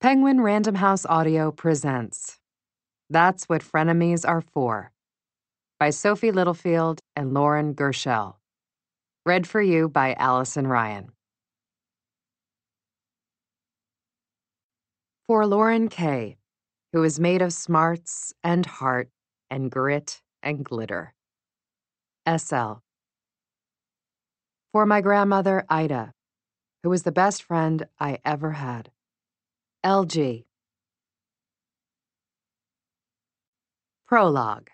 Penguin Random House Audio presents That's What Frenemies Are For by Sophie Littlefield and Lauren Gershell. Read for you by Allison Ryan. For Lauren Kay, who is made of smarts and heart and grit and glitter. S.L. For my grandmother, Ida, who was the best friend I ever had. L.G. Prologue.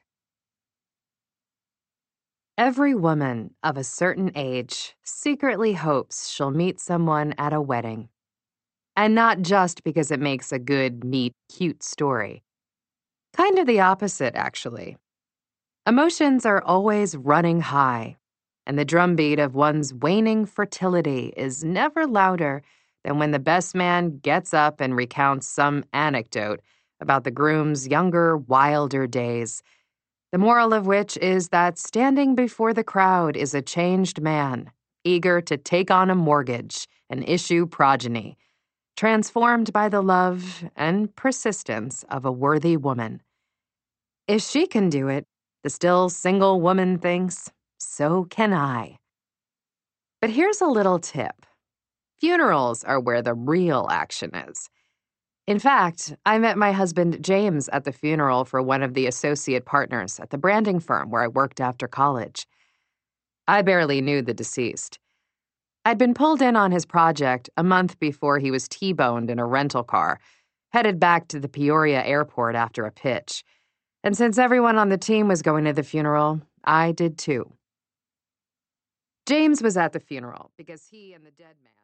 Every woman of a certain age secretly hopes she'll meet someone at a wedding. And not just because it makes a good, neat, cute story. Kind of the opposite, actually. Emotions are always running high, and the drumbeat of one's waning fertility is never louder than when the best man gets up and recounts some anecdote about the groom's younger, wilder days, the moral of which is that standing before the crowd is a changed man, eager to take on a mortgage and issue progeny, transformed by the love and persistence of a worthy woman. If she can do it, the still single woman thinks, so can I. But here's a little tip. Funerals are where the real action is. In fact, I met my husband James at the funeral for one of the associate partners at the branding firm where I worked after college. I barely knew the deceased. I'd been pulled in on his project a month before he was T-boned in a rental car, headed back to the Peoria airport after a pitch. And since everyone on the team was going to the funeral, I did too. James was at the funeral because he and the dead man